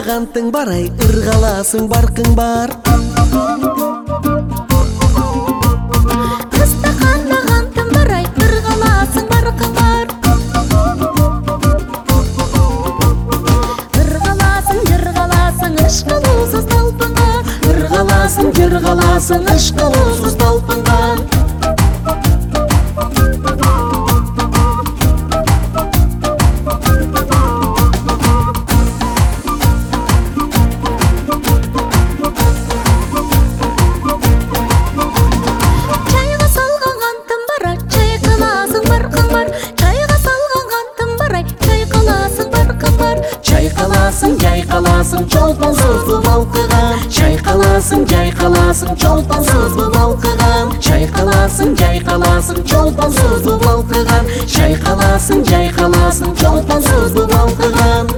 кантың бар ай, ыргаласың баркың бар. Кыста канда кантың бар ай, ыргаласың баркың бар. Ыргаласың, жыргаласың, ышкылуусуз талпынган. Ыргаласың, жыргаласың, ышкылуусуз талпынган. Чайга салган кантың бар ай, чайкаласың баркың бар. Чайга салган кантың бар ай, чайкаласың баркың бар. Чайкаласың, жайкаласың, чолпон сузду балкыган. Чайкаласың, жайкаласың, чолпон сузду балкыган. Чайкаласың, жайкаласың, чолпон сузду балкыган. Чайкаласың, жайкаласың, чолпон сузду балкыган.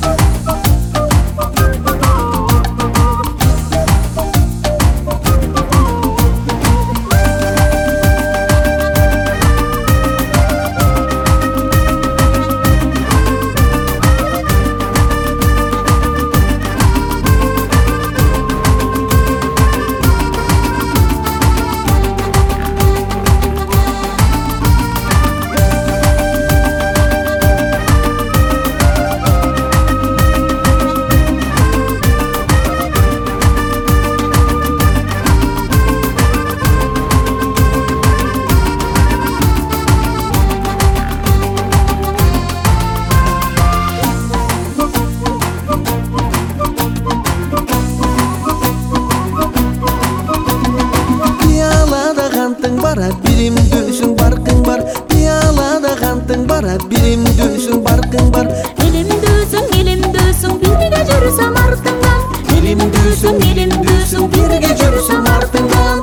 Piyalada kantың бар, birим düşün barkың бар. Piyalada kantың бар, birим düşün barkың бар. Elimdüsün, birge жүрсөм артыңдан. Elimdüsün, birge жүрсөм артыңдан.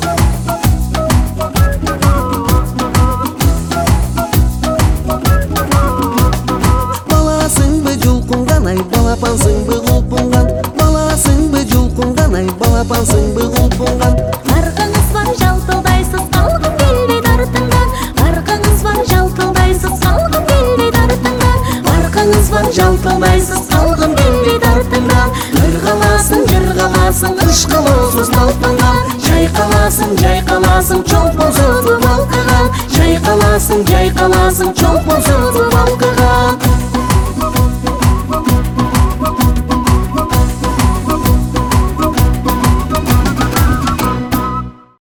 Баласыңбы жулкунган ай, балапансыңбы кулпунган. Баласыңбы жулкунган ай, балапансыңбы кулпунган. Аркаңыз бар, жалтылдайсыз, калгым келбей тартыңдан. Аркаңыз бар, жалтылдайсыз, калгым келбей тартыңдан. Аркаңыз бар, жалтылдайсыз, калгым келбей тартыңдан. Ыргаласың, жыргаласың, ышкылуусуз талпынган. Чайкаласың, жайкаласың, чолпон сузду балкыган. Чайкаласың, жайкаласың, чолпон сузду балкыган.